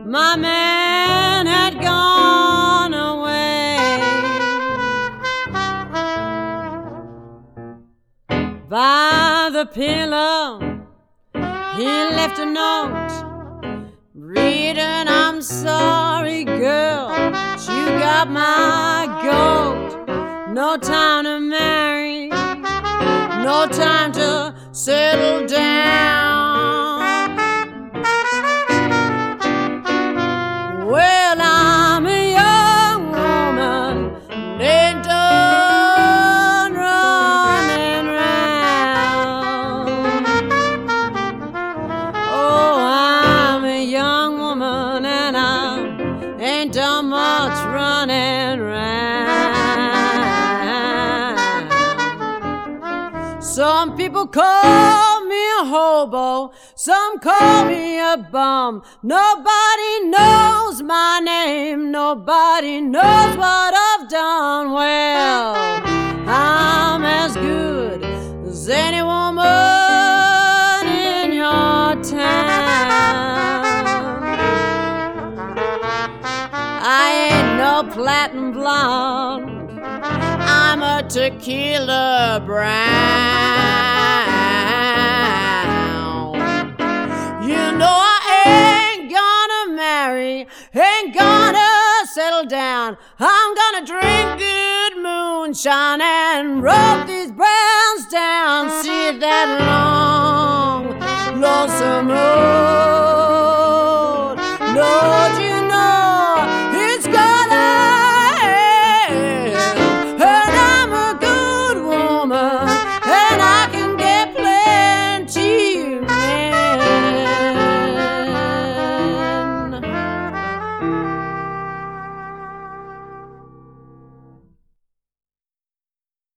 my man had gone away. By the pillow he left a note reading, "I'm sorry, girl, but you got my goat. No time to marry, no time to settle down. Well, I'm a young woman, ain't done running round. Oh, I'm a young woman and I ain't done much running round. Some people call me a hobo, some call me a bum. Nobody knows my name, nobody knows what I've done. Well, I'm as good as any woman in your town. I ain't no platinum blonde, I'm a tequila brown. You know I ain't gonna marry, ain't gonna settle down. I'm gonna drink good moonshine and rub these browns down. See that long, lonesome